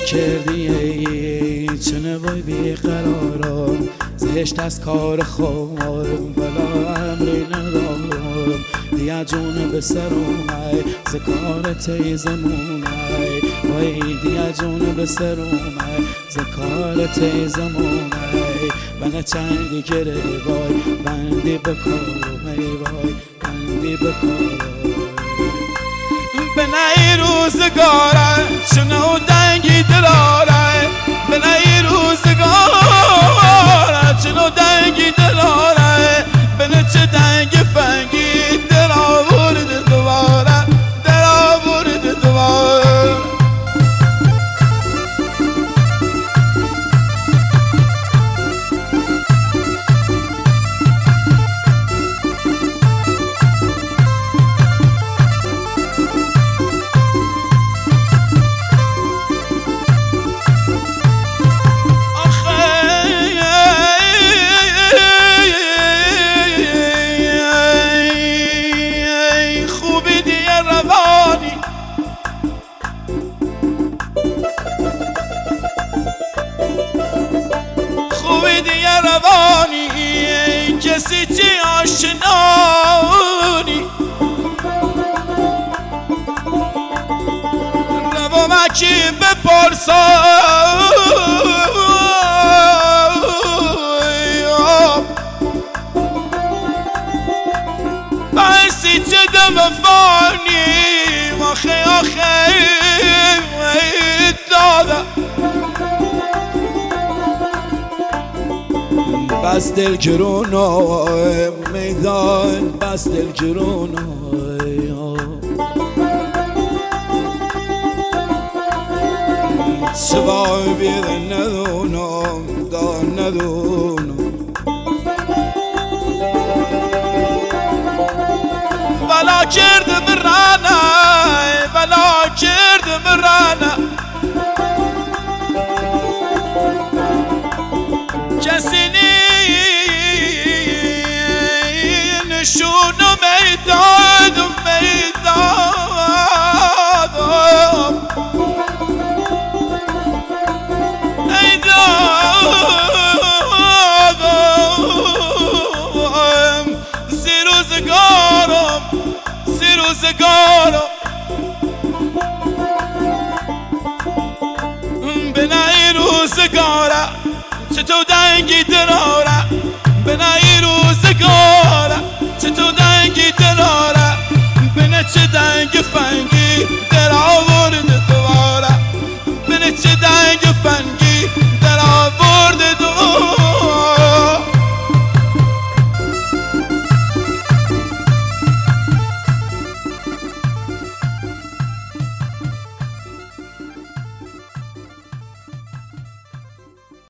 کردی چنه وای بیقرارم زشت از کار خودم ولا امری ندارم دیا جون به سر اومد ز کار تیزمونای وای دیا جون به سر اومد ز کار تیزمونای من چندی گره وای بندی بکارم ای وای بندی بکارم به نی روزگاره چنو دنگی دلاره به نی روزگاره چنو دنگی دلاره به نه چه دنگ فنگی دل آورد دوباره دل آورد دوباره کسی چی آشنانی روا مکی بپرسم بسی چه دم فانی آخه آخه داده بس دل گرونه میدان بس دل گرونه سوای بیده ندونم دا ندونم بلا کردم رانه بلا کردم رانه کسی نشونو میدادم سی روزگارم به نی روزگاره چطور دنگی دراره